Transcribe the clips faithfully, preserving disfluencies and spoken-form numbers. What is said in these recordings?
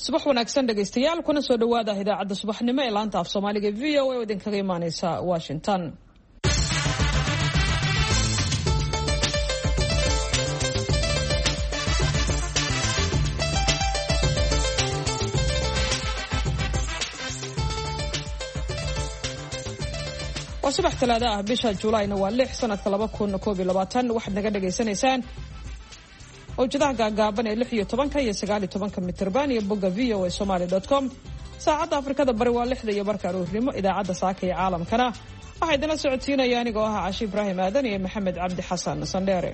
subax wanaagsan dhageystayaal kuna soo dhawaada idaacadda subaxnimo ee laanta af Soomaaliga V O A oo idinkaga imaaneysa Washington. waa subax talaado ah bisha Juulaayna waa lix sanadka laba kun koob iyo labaatan waxaad naga dhageysanaysaan awjadaha gaagaaban ee lix iyo tobanka iyo sagaal iyo tobanka mitirban iyo bogga v o a somali dot com saacadda Afrikada bari waa lixda iyo barka aroornimo idaacadda saaka ee caalamkana waxaa idinla socodsiinaya anigoo ah Caashi Ibraahim Aadan iyo Maxamed Cabdi Xasan Sandheere.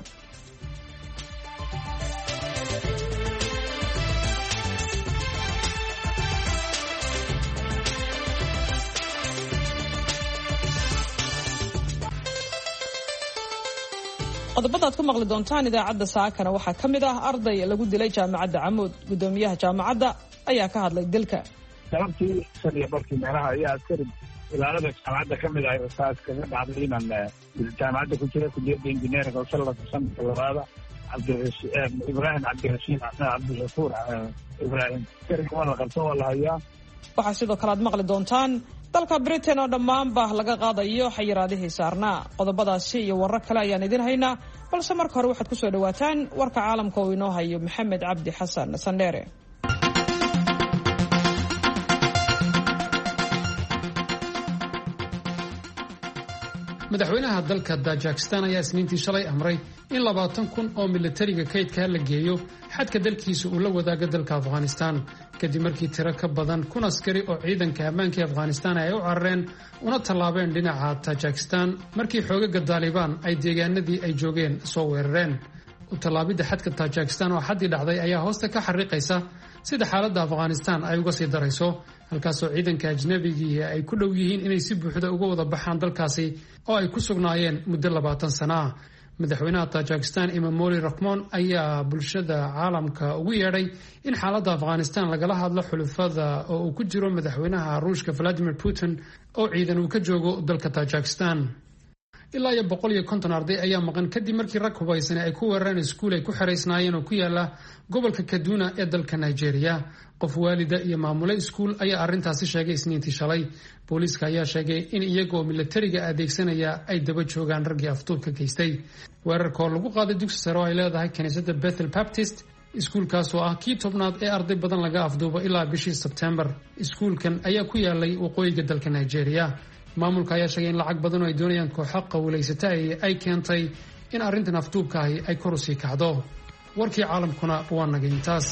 qodobada aad ku maqli doontaan idaacadda saakana waxaa ka mid ah arday lagu dilay jaamacadda Camuud. Gudoomiyaha jaamacadda ayaa ka hadlay dilka. sababtii sariya barkii meelaha ayaa askari ilaalada jaamacadda ka mid ah rasaas kaga dhacday inaan jaamacadda ku jira kulliyadda injineeringa oo shalay sanadka labaada Ibraahim Cabdirashiid Cabdishakuur Ibraahim askariga waa la qabto waa la hayaa. waxaa sidoo kale aad maqli doontaan dalka Britain oo dhammaanba laga qaadayo xayiraadihii saarnaa. qodobadaasi iyo warar kale ayaan idin haynaa balse marka hore waxaad ku soo dhawaataan warka caalamka oo inoo hayo Maxamed Cabdi Xasan Sandheere. madaxweynaha dalka Tajikistan ayaa isniintii shalay amray in labaatan kun oo militariga kaydka la geeyo xadka dalkiisa uu la wadaago dalka Afghanistan kadib markii tiro ka badan kun askari oo ciidanka ammaanka Afghanistan ay u carareen una tallaabeen dhinaca Tajikistan markii xoogagga Taliban ay deegaanadii ay joogeen soo weerareen. u tallaabida xadka Tajikistan oo xaddi dhacday ayaa hoosta ka xariiqaysa sida xaaladda Afghanistan ay uga sii darayso halkaasoo ciidanka ajnabiga ay ku dhow yihiin inay si buuxda uga wada baxaan dalkaasi oo ay ku sugnaayeen muddo labaatan sano ah. madaxweynaha Tajikistan Emomali Rakhmon ayaa bulshada caalamka ugu yeedhay in xaaladda Afghanistan lagala hadlo xulufada oo uu ku jiro madaxweynaha Ruushka Vladimir Putin oo ciidan uu ka joogo dalka Tajikistan. ilaa iyo boqol iyo konton arday ayaa maqan kadib markii rag hubaysan ay ku weerareen iskuul ay ku xareysnaayeen oo ku yaala gobolka Kaduna ee dalka Nigeria. qof waalida iyo maamule iskuul ayaa arrintaasi sheegay isniintii shalay. booliiska ayaa sheegay in iyagoo militariga adeegsanaya ay daba joogaan raggii afduubka geystay. weerarka oo lagu qaaday dugsi sare oo ay leedahay kaniisadda Bethel Baptist iskuulkaas oo ah kii tobnaad ee arday badan laga afduubo ilaa bishii Sebtembar. iskuulkan ayaa ku yaalay waqooyiga dalka Nigeria. maamulka ayaa sheegay in lacag badan oo ay doonayaan kooxo qawlaysata ay keentay in arrintan afduubka ahi ay kor u sii kacdo. warkii caalamkuna waa nagay intaas.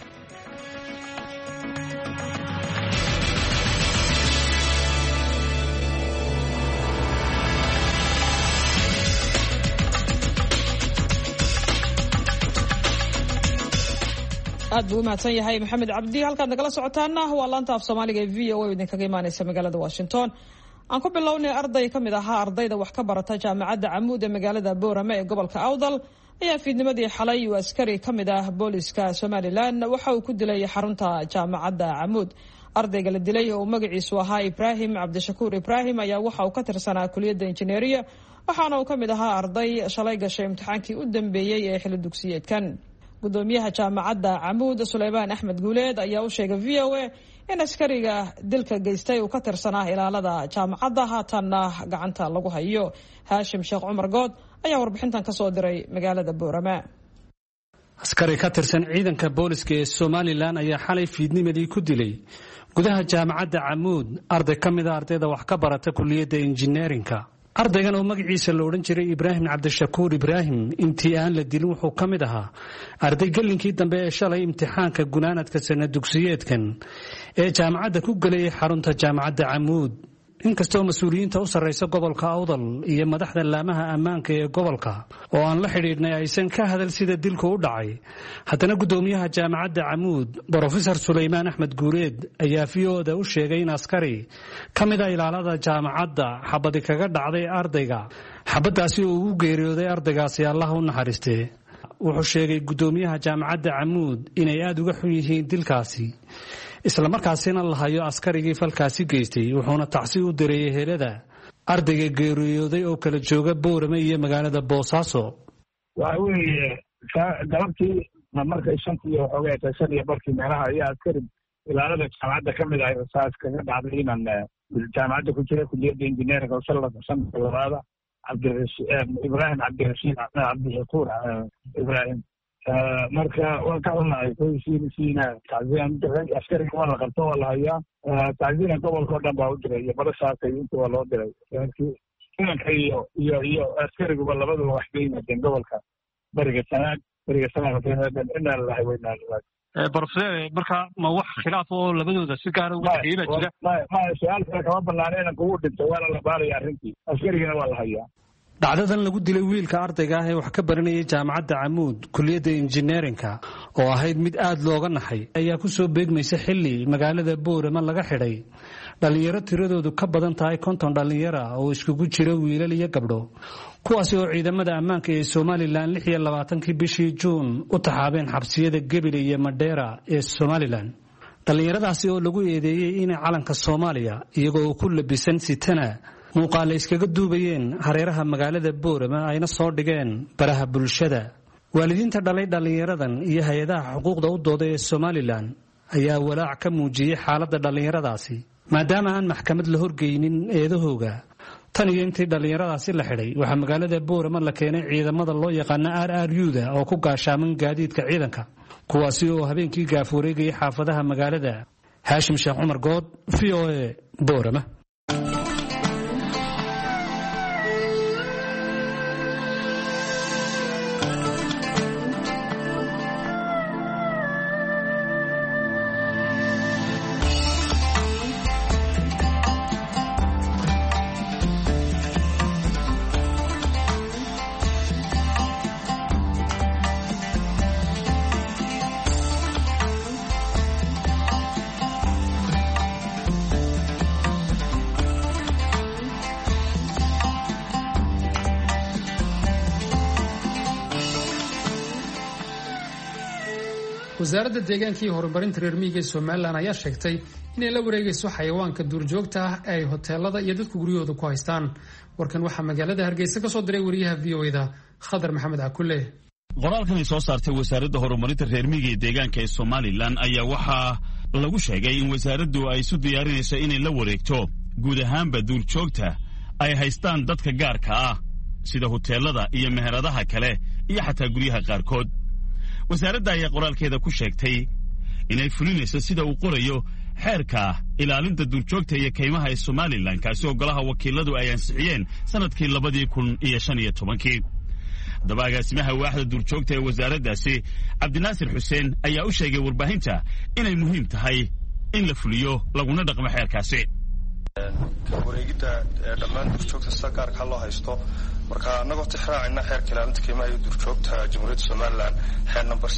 aad buu u mahadsan yahay Maxamed Cabdi. halkaad nagala socotaana waa laanta af Soomaaliga ee V O A oo idinkaga imaaneysa magaalada Washington. aan ku bilownay arday ka mid ahaa ardayda wax ka barata jaamacadda Camuud ee magaalada Boorame ee gobolka Awdal ayaa fiidnimadii xalay uu askari ka mid ah booliska Somaliland waxa uu ku dilay xarunta jaamacadda Camuud. ardayga la dilay oo magaciisu ahaa Ibraahim Cabdishakuur Ibraahim ayaa waxa uu ka tirsanaa kulliyadda injineeriya waxaana uu ka mid ahaa arday shalay gashay imtixaankii u dambeeyay ee xilli dugsiyeedkan. gudoomiyaha jaamacadda Camuud Suleymaan Axmed Guuleed ayaa u sheegay V O A in askariga dilka geystay uu ka tirsanaa ilaalada jaamacadda haatanna gacanta lagu hayo. Haashim Sheekh Cumar Good ayaa warbixintan ka soo diray magaalada Boorama. askari ka tirsan ciidanka booliska ee Somaliland ayaa xalay fiidnimadii ku dilay gudaha jaamacadda Camuud arday ka mid ah ardayda wax ka barata kulliyadda injineerinka. ardaygan oo magaciisa la odhan jiray Ibraahim Cabdishakuur Ibraahim intii aan la dilin wuxuu ka mid ahaa arday galinkii dambe ee shalay imtixaanka gunaanadka sanad dugsiyeedkan ee jaamacadda ku galay xarunta jaamacadda Camuud. inkastoo mas'uuliyiinta u sarreysa gobolka Awdal iyo madaxda laamaha ammaanka ee gobolka oo aan la xidhiidhnay aysan ka hadal sida dilku u dhacay, haddana gudoomiyaha jaamacadda Camuud Professor Suleymaan Axmed Guuleed ayaa V O A u sheegay in askari ka mid ah ilaalada jaamacadda xabadi kaga dhacday ardayga, xabadaasi oo ugu geeriyooday ardaygaasi Allah u naxariistee. wuxuu sheegay gudoomiyaha jaamacadda Camuud inay aad uga xun yihiin dilkaasi isla markaasina la hayo askarigii falkaasi geystay. wuxuuna tacsi u diray helada ardayga geeriyooday oo kala jooga Boorame iyo magaalada Boosaaso. waxa weeye galabtii markay shantii waxoogaa shan iyo barkii meelaha ayaa askari ilaalada jaamacadda ka mid ahay rasaas kaga dhacday inaan jaamacadda ku jira kuliyadda injineerinka oo sanadka sanadka labaada ibrahim cabdirashiid cabdishakuur ibrahim marka waan ka xunahay koysiina tacsiyan diray askariga waa la qabto waa la hayaa tacsiina gobolka oo dhan baa u diray iyo badashaaka iyo inta waa loo diray ciidanka iyo iyo iyo askariguba labaduba wax ka yimaadeen gobolka bariga sanaag bariga sanaag inaa lahay weynaa brofeer marka ma wax khilaaf oo labadooda si gaara uga dhexeeya baa jira ma su-aal kale kama banaana inaan kugu dhinto waana la baaraya arrintii askarigana waa la hayaa dhacdadan lagu dilay wiilka ardayga ah ee wax ka baranayay jaamacadda camuud kuliyadda injineerinka oo ahayd mid aad looga naxay ayaa ku soo beegmaysa xilli magaalada boorama laga xidhay dhallinyaro tiradoodu ka badan tahay konton dhallinyara oo iskugu jira wiilal iyo gabdho kuwaasi oo ciidamada ammaanka ee somalilan lix iyo labaatankii bishii juun u taxaabeen xabsiyada gebile iyo madheera ee somalilan dhallinyaradaasi oo lagu eedeeyey inay calanka soomaaliya iyagoo ku labisan sitana muuqaale iskaga duubayeen hareeraha magaalada boorama ayna soo dhigeen baraha bulshada waalidiinta dhalay dhallinyaradan iyo hay-adaha xuquuqda u dooda ee somalilan ayaa walaac ka muujiyey xaaladda dhallinyaradaasi maadaama aan maxkamad la horgeynin eedahooga tan iyo intii dhallinyaradaasi la xidhay waxaa magaalada boorama la keenay ciidamada loo yaqaana r r u-da oo ku gaashaaman gaadiidka ciidanka kuwaasi oo habeenkii gaaf wareegayay xaafadaha magaalada haashim sheekh cumar good v o a boorama wasaaradda deegaanka iyo horumarinta reer miyiga ee somalilan ayaa sheegtay inay la wareegayso xayawaanka duurjoogta ah ee ay hoteelada iyo dadku guryahooda ku haystaan. warkan waxaa magaalada hargeysa ka soo diray wariyaha v o da khadar maxamed cakule. qoraalkan ay soo saartay wasaaradda horumarinta reer miyiga ee deegaanka ee somalilan ayaa waxaa lagu sheegay in wasaaraddu ay isu diyaarinayso inay la wareegto guud ahaanba duurjoogta ay haystaan dadka gaarka ah sida hoteelada iyo meheradaha kale iyo xataa guryaha qaarkood. wasaaradda ayaa qoraalkeeda ku sheegtay inay fulinayso sida uu qorayo xeerka ilaalinta duurjoogta iyo kaymaha ee somalilan kaasi oo golaha wakiiladu ay ansixiyeen sanadkii labadii kun iyo shan iyo tobankii. haddaba agaasimaha waaxda duurjoogta ee wasaaraddaasi cabdinaasir xuseen ayaa u sheegay warbaahinta inay muhiim tahay in la fuliyo laguna dhaqmo xeerkaasi. wareegidda dhammaan duurjoogta sida gaarkaa loo haysto marka annagoo tixraacina xeerka ilaalinta kaymaha iyo duurjoogta jamhuuriyadda somalilan xeer number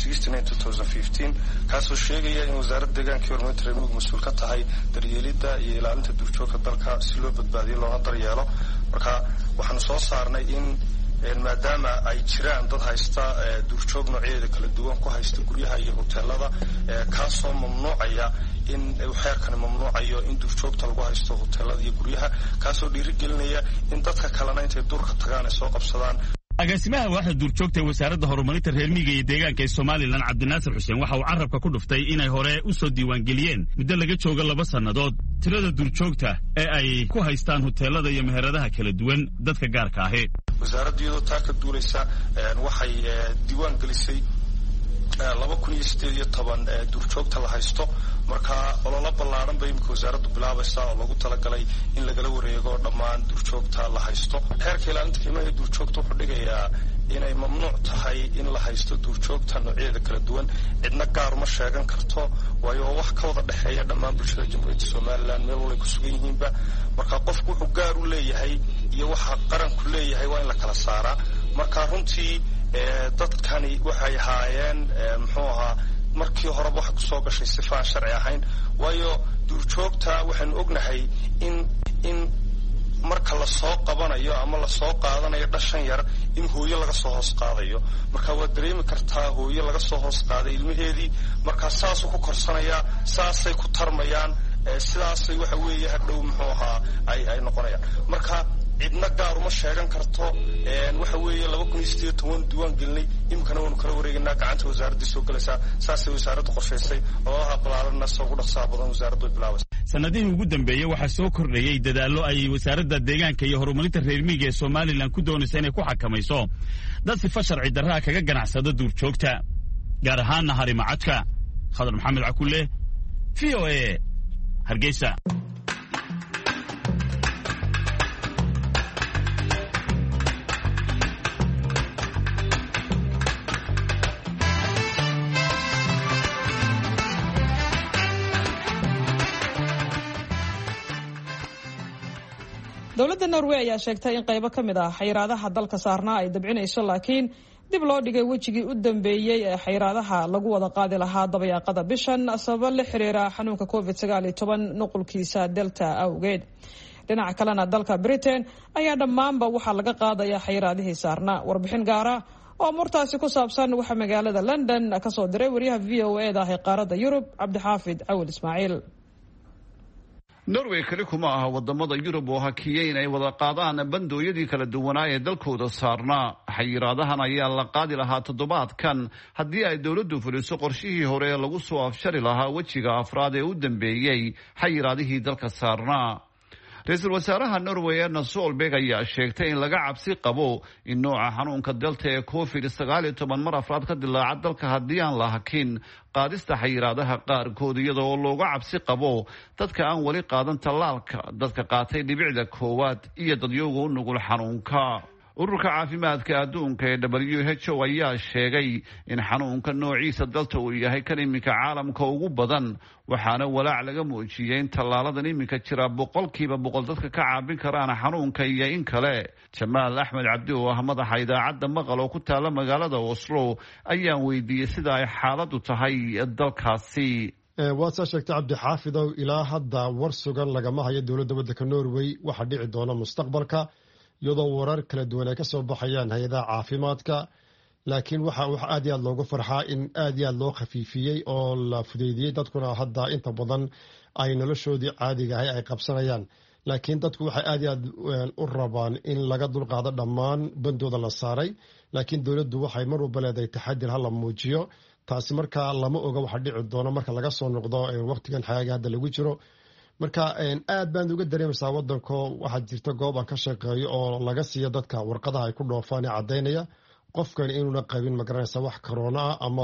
kaasoo sheegaya in wasaaradda deegaanka iyo horumarinta reer miyigu mas-uul ka tahay daryeelidda iyo ilaalinta duurjoogta dalka si loo badbaadiyo loona daryeelo. marka waxaanu soo saarnay in maadaama ay jiraan dad haysta duurjoog noocyadeeda kala duwan ku haysta guryaha iyo hoteelada kaasoo mamnuucaya in xeerkani mamnuucayo in duurjoogta lagu haysto hoteelada iyo guryaha kaasoo dhiirigelinaya in dadka kalena intay duurka tagaan ay soo qabsadaan. agaasimaha waaxda duurjoogta ee wasaaradda horumarinta reer miyiga iyo deegaanka ee somalilan cabdinaasir xuseen waxa uu carabka ku dhuftay inay hore u soo diiwaangeliyeen muddo laga joogo laba sannadood tirada duurjoogta ee ay ku haystaan hoteelada iyo meheradaha kala duwan dadka gaarka ahi. wasaaradda iyadoo taa ka duulaysa waxay diiwaan gelisay laba kun iyo sideed iyo toban duurjoogta la haysto. marka ololo ballaaran bay imika wasaaraddu bilaabaysa oo lagu talagalay in lagala wareego dhammaan duurjoogta la haysto. xeerka ilaalinta kaymaha iyo duurjoogta wuxuu dhigayaa inay mamnuuc tahay in la haysto duurjoogta noocyadeeda kala duwan cidna gaar uma sheegan karto waayo wax ka wada dhexeeya dhammaan bulshada jamhuuriyadda somalilan meel walay ku sugan yihiinba. marka qofku wuxuu gaar u leeyahay iyo waxa qaranku leeyahay waa in la kala saaraa. marka runtii dadkani waxay haayeen muxuu ahaa markii horeba waxa kusoo gashay sifa aan sharci ahayn waayo duurjoogta waxaanu ognahay in in marka lasoo qabanayo ama lasoo qaadanayo dhashan yar in hooyo laga soo hoos qaadayo. marka waad dareemi kartaa hooyo laga soo hoos qaaday ilmaheedii markaa saasuu ku korsanayaa saasay ku tarmayaan sidaasay waxa weeye hadhow muxuu ahaa ay ay noqonayaan. marka cidna gaar uma sheegan karto waxa weeye laba kun iyo sideed iyo toban diiwaan gelinay imikana waanu kala wareegaynaa gacanta wasaaradda soo galaysaa saasay wasaaraddu qorshaysay ololaha balaaranna soo ugu dhaqsaha badan wasaaraddu ay bilaabaysa sanadihii ugu dambeeyey waxaa soo kordhayey dadaallo ay wasaaradda deegaanka iyo horumarinta reer miyiga ee somalilan ku doonaysa inay ku xakamayso dad sifa sharci darraha kaga ganacsada duurjoogta gaar ahaanna harimacadka khadar maxamed cakulle v o a hargeysa. dowladda norway ayaa sheegtay in qaybo ka mid ah xayiraadaha dalka saarnaa ay dabcinayso laakiin dib loo dhigay wejigii u dambeeyey ee xayiraadaha lagu wada qaadi lahaa dabayaaqada bishan sababo la xiriira xanuunka covid sagaal iyo toban nuqulkiisa delta awgeed. dhinaca kalena dalka britain ayaa dhammaanba waxaa laga qaadaya xayiraadihii saarnaa. warbixin gaara oo murtaasi ku saabsan waxaa magaalada london kasoo diray wariyaha v o e da ah ee qaaradda yurub cabdixaafid cawil ismaaciil. norway keli kuma aha wadamada yurub oo hakiyey inay wada qaadaan bandooyadii kala duwanaa ee dalkooda saarnaa. xayiraadahan ayaa la qaadi lahaa toddobaadkan haddii ay dowladdu fuliso qorshihii hore ee lagu soo afshari lahaa wejiga afraad ee u dambeeyey xayiraadihii dalka saarnaa. ra-iisul wasaaraha norway erna solberg ayaa sheegtay in laga cabsi qabo in nooca xanuunka delta ee covid sagaal iyo toban mar afraad ka dilaaca dalka haddii aan la hakin qaadista xayiraadaha qaarkood iyada oo looga cabsi qabo dadka aan weli qaadan tallaalka, dadka qaatay dhibicda koowaad iyo dadyooga u nugul xanuunka. ururka caafimaadka adduunka ee w h o ayaa sheegay in xanuunka noociisa dalta uu yahay kan iminka caalamka ugu badan, waxaana walaac laga muujiyey in tallaaladan iminka jira boqolkiiba boqol dadka ka caabin karaan xanuunka iyo in kale. jamaal axmed cabdi oo ah madaxa idaacadda maqal oo ku taala magaalada oslo ayaan weydiiyey sida ay xaaladu tahay dalkaasi. waad saa sheegtay cabdixaafidow, ilaa hadda war sugan lagama hayo dowladda waddanka norway waxa dhici doona mustaqbalka, iyadoo warar kala duwan ay ka soo baxayaan hay-adaha caafimaadka. laakiin waxa wax aad iyo aad loogu farxaa in aad iyo aad loo khafiifiyey oo la fudeydiyey, dadkuna hadda inta badan ay noloshoodii caadiga ahay ay qabsanayaan. laakiin dadku waxay aad iyo aad u rabaan in laga dulqaado dhammaan bandooda la saaray, laakiin dowladdu waxay mar walba leedahay taxadir hala muujiyo. taasi markaa lama oga waxa dhici doono marka laga soo noqdo waqtigan xagaaga hadda lagu jiro. marka aad baan uga dareemaysaa wadanko waxaa jirta goob aan ka shaqeeyo oo laga siiyo dadka warqadaha ay ku dhoofaan ee caddaynaya qofkani inuuna qabin magaranaysa wax corona ah ama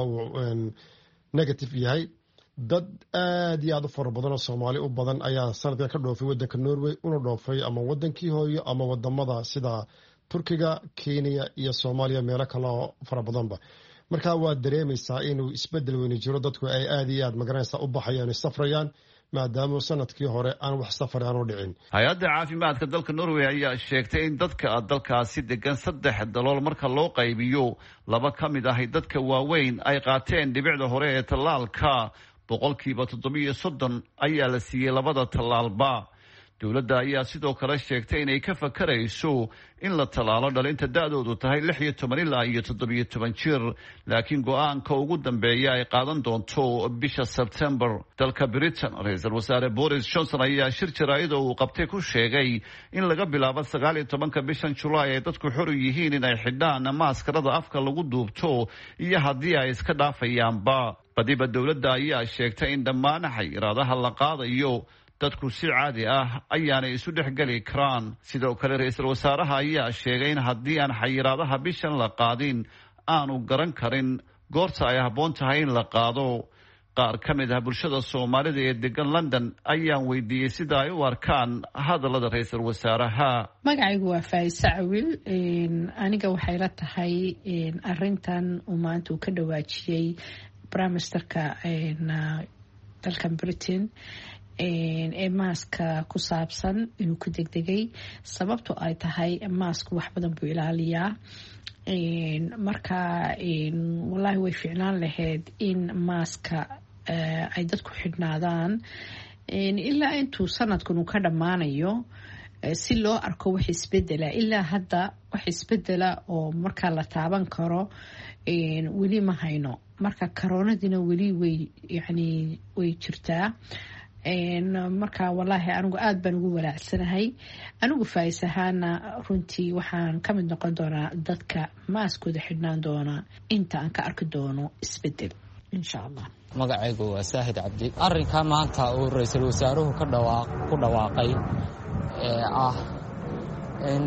negative yahay. dad aad iyo aad u fara badan oo soomaali u badan ayaa sanadkan ka dhoofay wadanka norway, una dhoofay ama wadankii hooyo ama wadamada sida turkiga, kenya iyo soomaaliya, meelo kale oo fara badanba. marka waad dareemaysaa inuu isbedel weyni jiro, dadku ay aad iyo aad magaranaysa u baxayaan, safrayaan, maadaama sanadkii hore aan wax safar aan u dhicin. hay-adda caafimaadka dalka norway ayaa sheegtay in dadka dalkaasi degan saddex dalool marka loo qaybiyo laba ka mid ahay dadka waaweyn ay qaateen dhibicda hore ee tallaalka, boqolkiiba toddobiyo soddon ayaa la siiyey labada tallaalba. dowladda ayaa sidoo kale sheegtay inay ka fakarayso in la tallaalo dhalinta da-doodu tahay lix iyo toban ilaa iyo toddobiyo toban jir, laakiin go-aanka ugu dambeeya ay qaadan doonto bisha sebtembar. dalka britain, ra-iisul wasaare boris johnson ayaa shir jaraa'ida uu qabtay ku sheegay in laga bilaabo sagaal iyo tobanka bishan julaay ay dadku xor yihiin in ay xidhaan maaskarada afka lagu duubto iyo haddii ay iska dhaafayaanba. badiba dowladda ayaa sheegtay in dhammaan xayiraadaha la qaadayo dadku si caadi ah ayaanay isu dhex geli karaan. sidoo kale ra-iisul wasaaraha ayaa sheegay in haddii aan xayiraadaha bishan la qaadin aanu garan karin goorta ay habboon tahay in la qaado. qaar ka mid ah bulshada soomaalida ee degan london ayaan weydiiyey sida ay u arkaan hadallada ra-iisul wasaaraha. magacaygu waa faaiise cawil. aniga waxay la tahay arintan uu maanta uu ka dhawaajiyey prime ministerka dalkan britain ee maaska ku saabsan inuu ku degdegay, sababto ay tahay maasku wax badan buu ilaaliyaa. marka wallaahi way fiicnaan lahayd in maaska ay dadku xidhnaadaan ilaa intuu sanadkan uu ka dhammaanayo, si loo arko wax isbedela. ilaa hadda wax isbedela oo markaa la taaban karo weli ma hayno. marka koronadina weli way yani way jirtaa. marka wallaahi anigu aada baan ugu walaacsanahay. anigu faais ahaana runtii waxaan ka mid noqon doonaa dadka maaskooda xidhnaan doona inta aan ka arki doono isbedel insha allah. magacaygu waa saahid cabdi. arrinka maanta uu ra-iisul wasaaruhu ka dhawaaq ku dhawaaqay ee ah in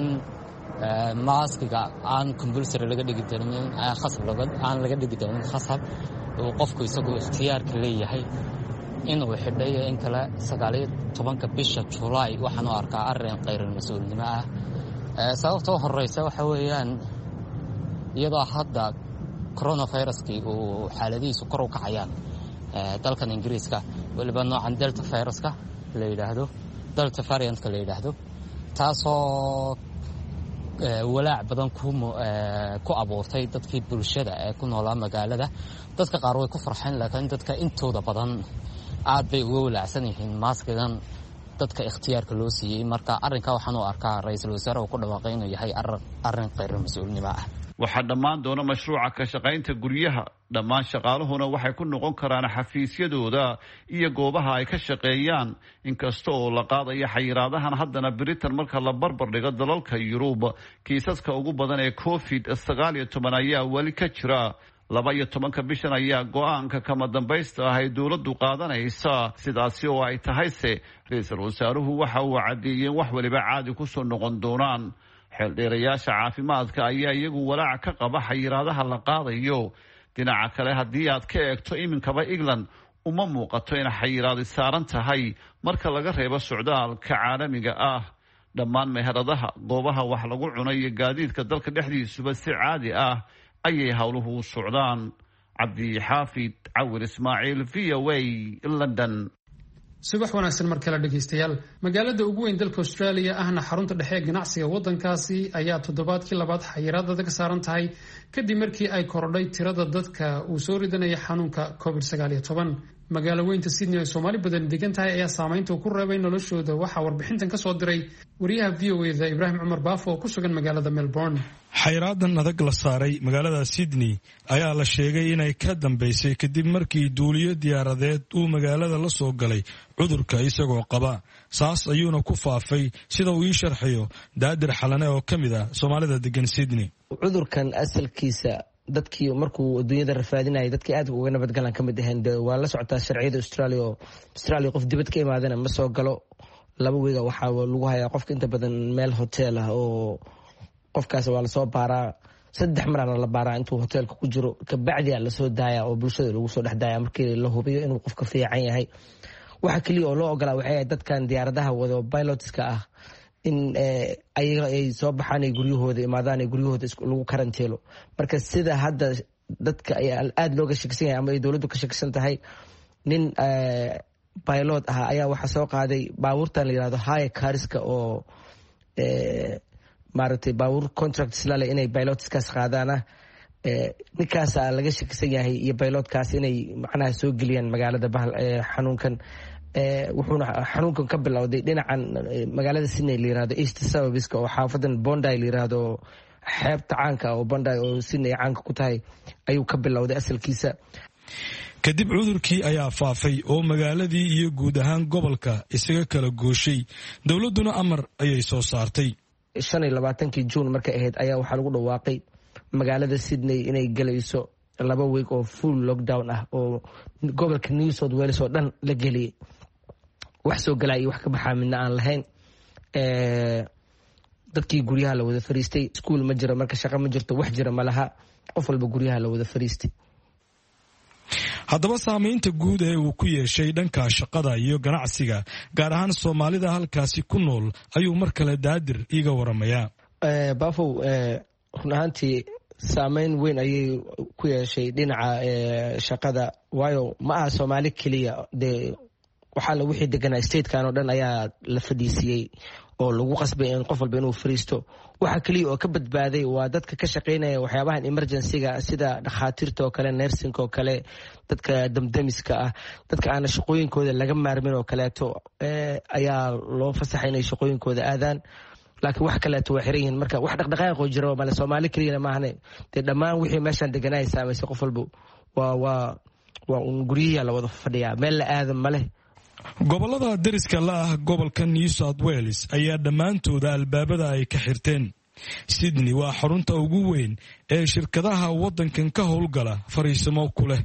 maaskiga aan compulsory laga dhigi doonin khasab aan laga dhigi doonin khasab uu qofku isagu ikhtiyaarka leeyahay inuu xidhay in kale sagaaliyo tobanka bisha julaay waxaan u arkaa arrin khayral mas-uulnimo ah. sababtoo horeysa waxa weeyaan iyadoo hadda coronaviruskii uu xaaladihiisu kor u kacayaan dalkan ingiriiska, weliba noocan delta viruska la yidhaahdo delta variantka la yidhaahdo, taasoo walaac badan ku abuurtay dadkii bulshada ee ku noolaa magaalada. dadka qaar way ku farxeen, laakiin dadka intooda badan aad bay uga walaacsan yihiin maaskigan dadka ikhtiyaarka loo siiyey. marka arrinka waxaan u arkaa ra-iisul wasaare uu ku dhawaaqay inuu yahay arrin khayral mas-uulnimo ah. waxaa dhammaan doona mashruuca ka shaqaynta guryaha. dhammaan shaqaaluhuna waxay ku noqon karaan xafiisyadooda iyo goobaha ay ka shaqeeyaan, inkasta oo la qaadaya xayiraadahan. haddana britain marka la barbar dhigo dalalka yurub, kiisaska ugu badan ee covid sagaal iyo toban ayaa weli ka jira. laba iyo tobanka bishan ayaa go-aanka kama dambaysta ah ay dowladdu qaadanaysa. sidaasi oo ay tahayse ra-iisul wasaaruhu waxa uu caddeeyeen wax waliba caadi kusoo noqon doonaan. xeeldheerayaasha caafimaadka ayaa iyagu walaac ka qaba xayiraadaha la qaadayo. dhinaca kale, haddii aad ka eegto iminkaba england uma muuqato in xayiraadi saaran tahay marka laga reebo socdaalka caalamiga ah. dhammaan meheradaha, goobaha wax lagu cuno iyo gaadiidka dalka dhexdiisuba si caadi ah ayay howluhu u socdaan. cabdixaafid cawir ismaaciil, v o a, london. subax wanaagsan mar kale dhegaystayaal. magaalada ugu weyn dalka australia ahna xarunta dhexe ee ganacsiga waddankaasi ayaa toddobaadkii labaad xayiraadada ka saaran tahay kadib markii ay korodhay tirada dadka uu soo ridanaya xanuunka covid sagaal iyo toban. magaalo weynta sydney ay soomaali badan degan tahay ayaa saameynta ku reebay noloshooda. waxaa warbixintan ka soo diray wariyaha v o eda ibraahim cumar baafo oo ku sugan magaalada melbourne. xayraadan adag la saaray magaalada sydney ayaa la sheegay inay ka dambeysay kadib markii duuliyo diyaaradeed uu magaalada la soo galay cudurka isagoo qaba. saas ayuuna ku faafay sida uu ii sharxayo daadir xalane oo ka mid ah soomaalida degan sydney. cudurkan asalkiisa dadkii markuu adduunyada rafaadinayay dadkii aad uga nabadgalan ka mid ahayn. waa la socotaa sharciyada australia oo australia qof dibad ka imaadana ma soo galo. laba weega waxaa lagu hayaa qofka inta badan meel hotel ah oo qofkaas waa lasoo baaraa. saddex marana la baaraa intuu hoteelka ku jiro, kabacdi a lasoo daaya oo bulshada lagu soo dhex daaya markii la hubiyo inuu qofka fiican yahay. waxa keliya oo loo ogolaa waxay ahayd dadkan diyaaradaha wado pilotska ah in ayaga ay soo baxaan ay guryahooda imaadaan ay guryahooda lagu karanteelo. marka sida hadda dadka aada looga shakisan yahay ama ay dowladdu ka shakisan tahay, nin pilot ah ayaa waxaa soo qaaday baabuurtan la yirahdo haya cariska oo maaragtay baabuur contract islale inay pilotskaas qaadaana. ninkaasa laga shakisan yahay iyo pilotkaas inay macnaha soo geliyaan magaalada xanuunkan. wuxuuna xanuunkan ka bilowday dhinacan magaalada sydney la yirahdo east suburbiska oo xaafadan bondi la yirahdo xeebta caanka oo bondi oo sydney caanka ku tahay ayuu ka bilowday asalkiisa. kadib cudurkii ayaa faafay oo magaaladii iyo guud ahaan gobolka isaga kala gooshay. dowladduna amar ayay soo saartay. shan iyo labaatankii juun markay ahayd ayaa waxaa lagu dhawaaqay magaalada sydney inay galayso laba week oo full lockdown ah oo gobolka new south wales oo dhan la geliyay. wax soo galaa iyo wax ka baxaa midna aan lahayn. dadkii guryaha la wada fariistay. iskuol ma jiro, marka shaqo ma jirto, wax jira ma laha. qof walba guryaha la wada fariistay. haddaba saamaynta guud ee uu ku yeeshay dhanka shaqada iyo ganacsiga gaar ahaan soomaalida halkaasi ku nool ayuu mar kale daadir iiga waramayaa. baafow run ahaantii saameyn weyn ayay ku yeeshay dhinaca shaqada, waayo ma aha soomaali keliya. dee waxaa wixii deganaa statekan oo dhan ayaa la fadhiisiyey oo lagu qasbay in qof walba inuu fariisto. waxa keliya oo ka badbaaday waa dadka ka shaqaynaya waxyaabahan emergencyga sida dhakhaatiirta oo kale, nersinka oo kale, dadka damdamiska ah, dadka aana shaqooyinkooda laga maarmin oo kaleeto ayaa loo fasaxay inay shaqooyinkooda aadaan. laakiin wax kaleeto waa xiran yihiin. marka wax dhaqdhaqaaqoo jiro male soomaali keliyana maahane. dee dhammaan wixii meeshaan deganaa saamaysay qof walba waa waa waa un guryihiia la wada fadhiyaa, meel la aadan maleh. gobolada deriska la ah gobolka New South Wales ayaa dhammaantooda albaabada ay ka xirteen. Sydney waa xarunta ugu weyn ee shirkadaha wadankan ka howlgala fariisimo ku leh.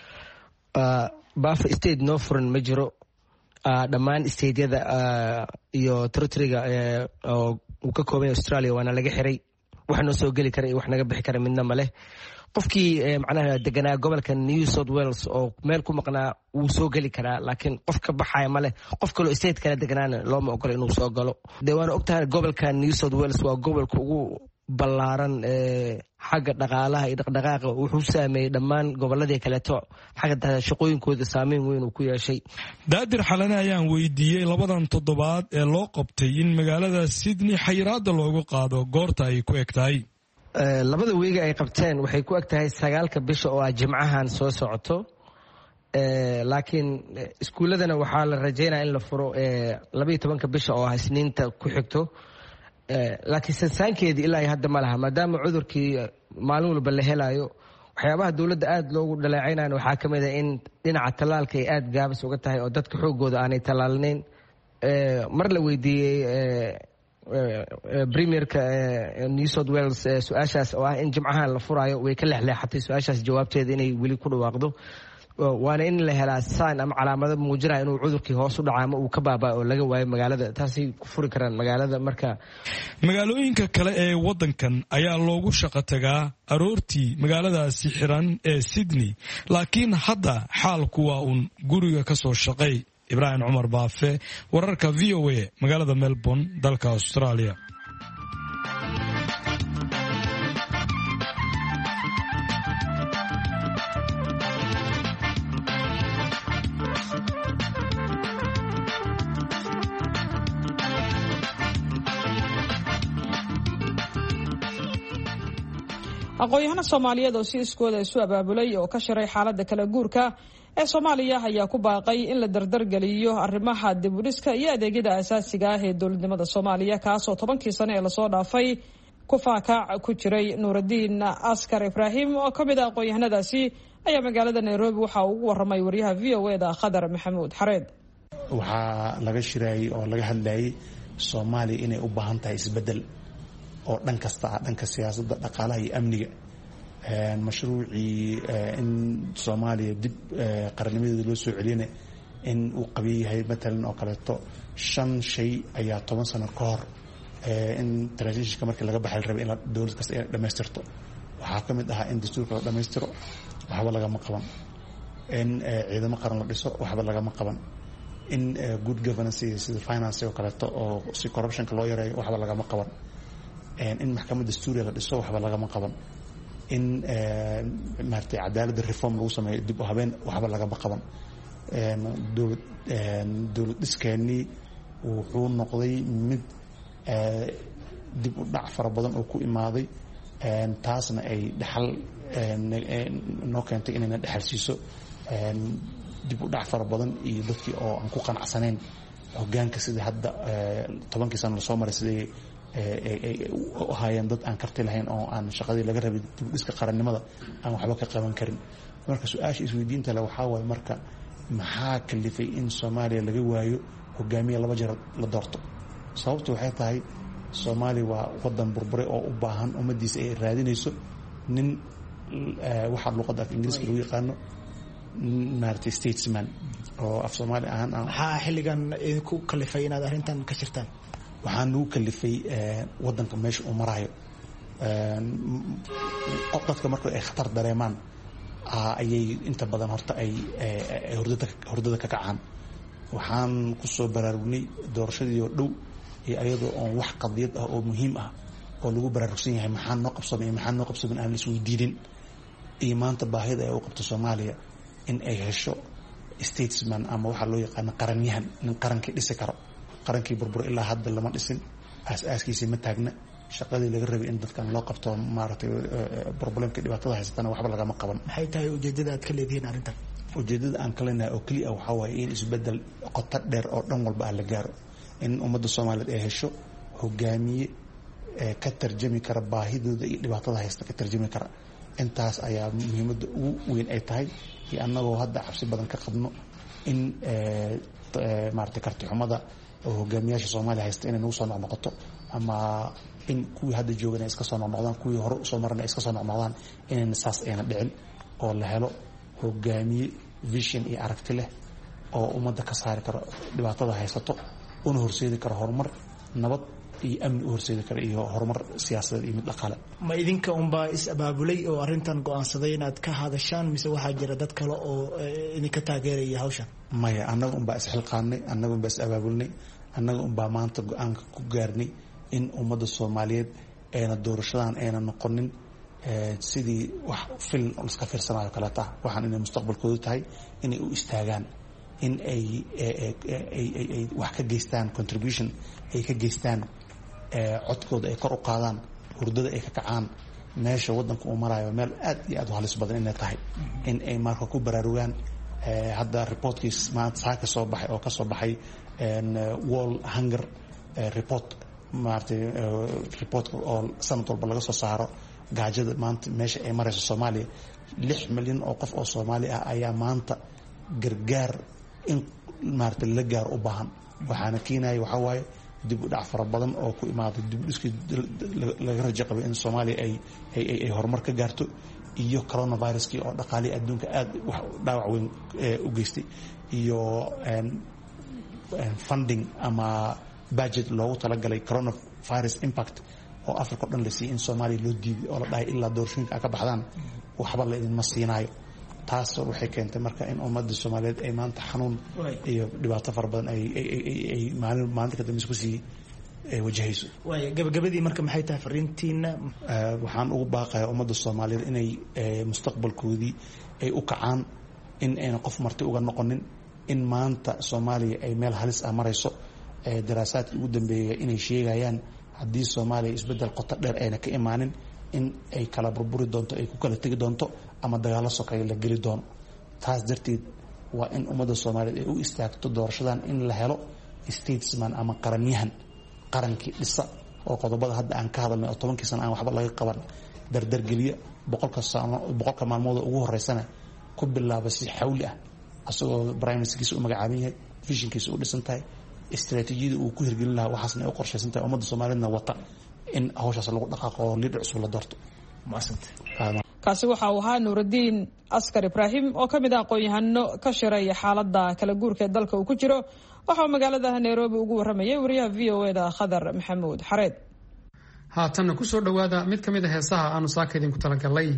Bath State no furan ma jiro. Dhammaan stateyada iyo territoryga oo uu ka kooban Australia waana laga xiray. Wax noo soo gali kara iyo wax naga bixi kara midna ma leh. qofkii macnaha deganaa gobolka New South Wales oo meel ku maqnaa uu soo gali karaa laakiin qof ka baxaya ma leh. qof kale state kale deganaana looma ogola inuu soo galo. Deewaana ogtahay gobolka New South Wales waa gobolka ugu ballaaran ee xagga dhaqaalaha iyo dhaqdhaqaaqa wuxuu saameeyay dhammaan goboladii kale to xagga shaqooyinkooda saameyn weyn uu ku yeeshay. Daadir Xalane ayaan weydiiyey labadan toddobaad ee loo qabtay in magaalada Sydney xayiraada loogu qaado goorta ay ku egtahay. labada weega ay qabteen waxay ku egtahay sagaalka bisha oo ah jimcahan soo socoto. laakiin iskuuladana waxaa la rajaynayaa in la furo laba iyo tobanka bisha oo ah isniinta ku xigto. laakiin sansaankeedii ilaa hadda ma laha maadaama cudurkii maalin walba la helayo. waxyaabaha dowladda aad loogu dhaleecaynayna waxaa ka mid ah in dhinaca tallaalka ay aad gaabis uga tahay oo dadka xoogooda aanay tallaalnayn. mar la weydiiyey premierka New South Wales su-aashaas oo ah in jimcahan la furayo way ka leexleexatay su-aashaas jawaabteeda inay weli ku dhawaaqdo. waana in la helaa sign ama calaamado muujinaya inuu cudurkii hoos u dhaca ama uu ka baabaa oo laga waayo magaalada. taasay ku furi karaan magaalada. marka magaalooyinka kale ee wadankan ayaa loogu shaqo tagaa aroortii magaaladaasi xiran ee Sydney laakiin hadda xaalku waa uun guriga ka soo shaqay. Ibrahim Cumar Baafe, wararka V O A, magaalada Melbourne, dalka Australia. aqoon-yahano Soomaaliyeed oo si iskooda isu abaabulay oo ka shiray xaaladda kala guurka ee Soomaaliya ayaa ku baaqay in la dardar galiyo arrimaha dib u dhiska iyo adeegyada aasaasiga ah ee dowladnimada Soomaaliya kaasoo tobankii sano ee la soo dhaafay ku faakac ku jiray. Nuuruddin Askar Ibraahim oo ka mid ah aqoon-yahanadaasi ayaa magaalada Nairobi waxa uu ugu warramay wariyaha V O A da Khadar Maxamuud Xareed. waxaa laga shirayay oo laga hadlayay Soomaaliya inay u baahan tahay isbedel oo dhan kasta ah, dhanka siyaasadda, dhaqaalaha iyo amniga. mashruucii in Soomaaliya dib qarannimadeeda loo soo celiyana in uu qabiy yahay matalan oo kaleeto shan shay ayaa toban sano ka hor in transitionka markii laga baxay la rabay in dowlad kasta ay dhammaystirto. waxaa ka mid ahaa in dastuurka la dhammaystiro, waxba lagama qaban. in ciidamo qaran la dhiso, waxba lagama qaban. in good governance sida finance oo kaleeto oo si corruptionka loo yareeyo, waxba lagama qaban. in maxkamad dastuuriga la dhiso, waxba lagama qaban. in maartay cadaaladda reform lagu sameeyo dib u habeen, waxba lagama qaban. dowlad dowlad dhiskeenii wuxuu noqday mid dib u dhac fara badan oo ku imaaday. taasna ay dhaxal noo keentay inayna dhaxal siiso dib u dhac fara badan iyo dadkii oo aan ku qanacsanayn hoggaanka sida hadda tobankii sano lasoo maray siday u ahaayeen dad aan karti lahayn oo aan shaqadii laga rabay dib u dhiska qarannimada aan waxba ka qaban karin. marka su-aasha isweydiinta le waxaa waaye marka maxaa kalifay in Soomaaliya laga waayo hogaamiye laba jeer la doorto? sababtu waxay tahay Soomaaliya waa wadan burbure oo u baahan ummadiisa ay raadinayso nin waxaa luqadda af Ingiriiska lagu yaqaano maartay statesman oo af Soomaali ahaan ah. maxaa xilligan idinku kalifay inaad arrintan ka shirtaan? waxaan nagu kalifay wadanka meesha uu marayo. dadka marka ay khatar dareemaan ayay inta badan horta ay hurdada ka kacaan. waxaan ku soo baraarugnay doorashadii oo dhow iyo ayadoo oon wax qadiyad ah oo muhiim ah oo lagu baraarugsan yahay maxaa noo qabsamay iyo maxaa noo qabsamin aan la isweydiinin. iyo maanta baahida ay u qabto Soomaaliya in ay hesho statesman ama waxaa loo yaqaano qaranyahan, nin qarankii dhisi karo. qarankii burbur ilaa hadda lama dhisin, aas-aaskiisii ma taagna. shaqadii laga rabay in dadkan loo qabto maaragtay problemka dhibaatada haysatana waxba lagama qaban. maxay tahay ujeedada aad ka leedihiin arrintan? ujeedada aan ka leenahay oo keliya waxaa waaye in isbedel qoto dheer oo dhan walba ah la gaaro. in ummadda Soomaaliyeed ay hesho hogaamiye ka tarjami kara baahidooda iyo dhibaatada haysta ka tarjami kara. intaas ayaa muhiimadda ugu weyn ay tahay. iyo annagoo hadda cabsi badan ka qabno in maaragtay karti xumada oo hogaamiyaasha Soomaaliya haysta inay nagu soo noqnoqoto ama in kuwii hadda joogana iska soo noqnoqdaan kuwii hore soo marna iska soo noqnoqdaan inayna saas ayna dhicin oo la helo hogaamiye vision iyo aragti leh oo ummadda ka saari karo dhibaatada haysato una horseedi karo horumar nabad iyo amni u horseedi karo iyo horumar siyaasadeed iyo mid dhaqaale. ma idinka unbaa is abaabulay oo arrintan go'aansaday inaad ka hadashaan mise waxaa jira dad kale oo idinka taageeraya hawshan? maya annaga unbaa isxilqaanay annaga unbaa is abaabulnay annaga unbaa maanta go-aanka ku gaarnay in ummadda Soomaaliyeed ayna doorashadan ayna noqonin sidii wax film iska fiirsanayo kala taa waxaan inay mustaqbalkoodu tahay inay u istaagaan in ay ay wax ka geystaan contribution ay ka geystaan codkooda ay kor u qaadaan hurdada ay ka kacaan meesha waddanka uu marayo meel aad iyo aad u halis badan inay tahay in ay marka ku baraarugaan hadda reportkiis maanta saaka soo baxay oo ka soo baxay world hunger report maartay reportka oo sanad walba laga soo saaro gaajada maanta meesha ay marayso Soomaaliya lix milyan oo qof oo Soomaali ah ayaa maanta gargaar in maartay la gaar u baahan waxaana keenay waxa waaye dib u dhac fara badan oo ku imaaday dib u dhiskii laga rajo qabay in Soomaaliya ay ay ay horumar ka gaarto iyo coronavirus-kii oo dhaqaalihi adduunka aad wax dhaawac weyn u geystay iyo funding ama budget loogu talagalay coronavirus impact oo Africa dhan la siiyay in Soomaaliya loo diiday oo la dhahay ilaa doorashooyinka ka baxdaan waxba la idin ma siinaayo taas waxay keentay marka in ummadda Soomaaliyeed ay maanta xanuun iyo dhibaato fara badan ay ay ay maalin maalinta ka dambeysay ku sii wajahayso. way gabagabadii marka maxay tahay fariintiina? waxaan ugu baaqayaa ummadda Soomaaliyeed inay mustaqbalkoodii ay u kacaan in ayna qof marti uga noqonin in maanta Soomaaliya ay meel halis ah marayso daraasaadkii ugu dambeeyay inay sheegayaan haddii Soomaaliya isbedel qoto dheer ayna ka imaanin in ay kala burburi doonto ay ku kala tegi doonto ama dagaalo sokeeye la geli doono taas darteed waa in ummadda Soomaaliyeed ay u istaagto doorashadan in la helo statesman ama qaranyahan qarankii dhisa oo qodobada hadda aan ka hadalnay oo tobankii sano aan waxba laga qaban dardargeliya boqolka sano boqolka maalmood ugu horeysana ku bilaaba si xawli ah asagoo prime ministerkiisa u magacaaban yahay visionkiisa u dhisan tahay istiraatiijiyada uu ku hirgelin lahaa waxaasna ay u qorshaysan tahay ummadda Soomaaliyeedna wata in hawshaas lagu dhaqaaqo oo liidh cusub la doorto. kaasi waxa uu ahaa Nuurudiin Askar Ibraahim oo ka mid ah aqoon-yahano ka shiraya xaaladda kala guurka ee dalka uu ku jiro waxa uu magaalada Nairobi ugu waramayay wariyaha V O A da Khadar Maxamuud Xareed. haatanna ku soo dhawaada mid ka mid ah heesaha aanu saaka idinku talagalay.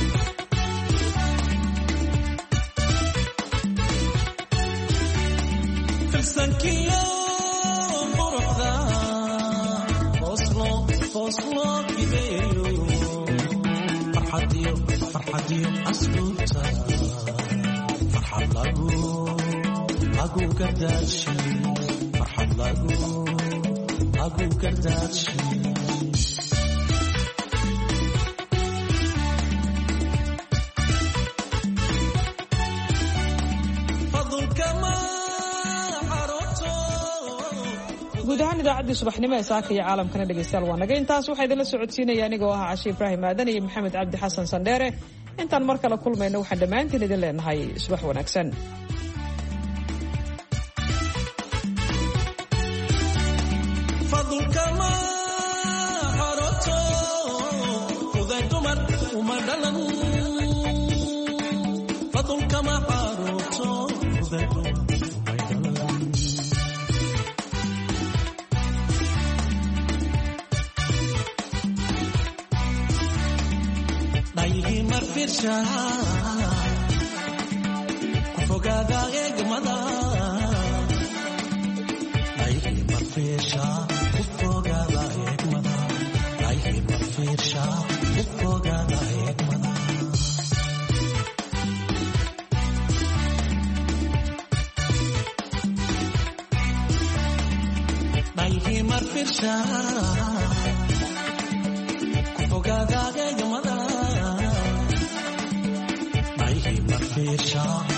farxadiyo asluubta farxad lagu lagu gardaashi farxad lagu lagu gardaashi guud ahaan idaacaddii subaxnimo ee saaka iyo caalamkana dhegaystayaal waa naga intaas waxaa idinla socodsiinaya anigoo ah Cashe Ibraahim Aadan iyo Maxamed Cabdi Xasan Sandheere intaan mar kale kulmayno waxaan dhammaantiin idin leenahay subax wanaagsan. fadulka ma xarato uday dumar uma dhalan fadulka ma xarato uday dumar daygi marfirsha kufogada egmada daygi marfirsha kufogada egmada daygi marfirsha kufogada egmada daygi marfirsha kufogada egmada Shah